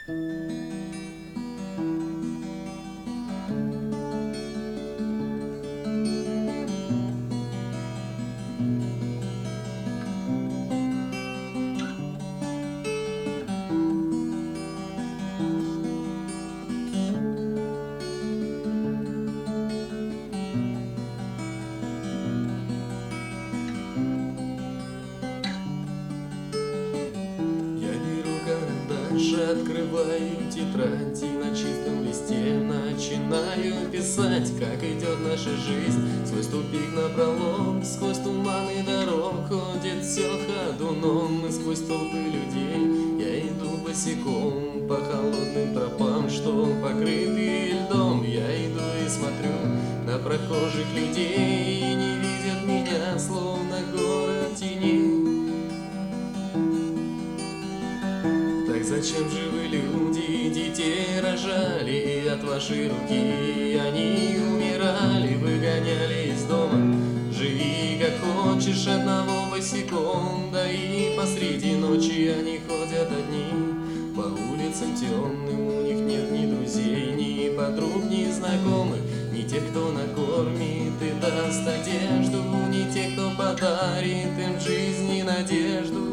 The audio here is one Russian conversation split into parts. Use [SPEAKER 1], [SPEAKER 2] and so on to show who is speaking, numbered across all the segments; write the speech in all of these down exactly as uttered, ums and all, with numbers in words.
[SPEAKER 1] Открываю тетрадь и на чистом листе начинаю писать, как идет наша жизнь сквозь тупик напролом, сквозь туманы дорог ходит все ходуном, и сквозь толпы людей я иду босиком по холодным тропам, что покрыты льдом. Я иду и смотрю на прохожих людей, и не видят меня, словно город теней. Так зачем же вы, люди, детей рожали, и от вашей руки они умирали, выгоняли из дома? Живи как хочешь, одного босиком, да и посреди ночи они ходят одни по улицам темным, у них нет ни друзей, ни подруг, ни знакомых, ни тех, кто накормит и даст одежду, ни тех, кто подарит им жизнь и надежду.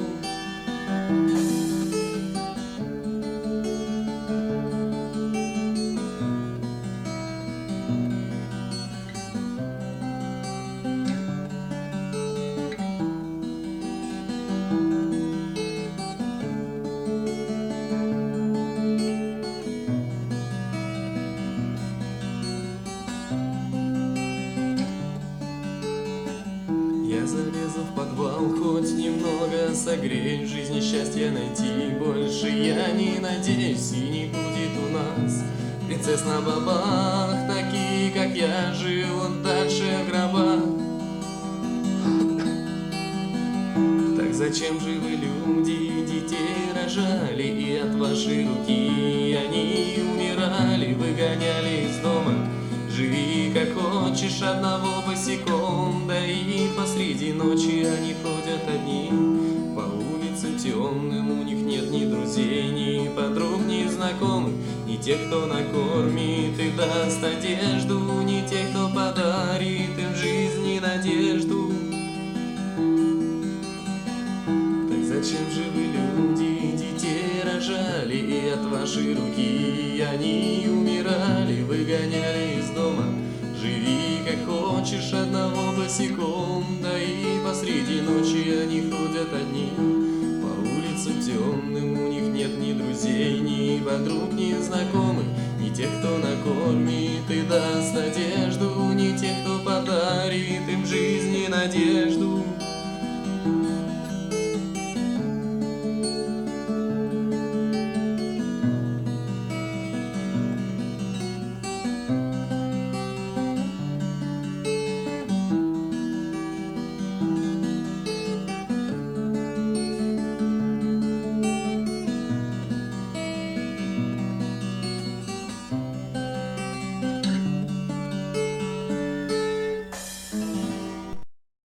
[SPEAKER 1] Я залезу в подвал, хоть немного согреть, в жизни счастья найти больше я не надеюсь, и не будет у нас принцесс на бабах, такие, как я, живут дальше в гробах. Так зачем же вы, люди, детей рожали, и от вашей руки они умирали, выгоняли из дома? Живи как хочешь, одного босиком, да и посреди ночи они ходят одни по улицам темным, у них нет ни друзей, ни подруг, ни знакомых, ни тех, кто накормит и даст одежду, ни тех, кто подарит им жизнь и надежду. Так зачем же вы, люди, детей рожали, и от вашей руки они умирали, выгоняли из дома? Живи как хочешь, одного босиком, да и посреди ночи они ходят одни по улицам темным, у них нет ни друзей, ни подруг, ни знакомых, ни тех, кто накормит и даст одежду, ни тех, кто подарит им жизнь и надежду.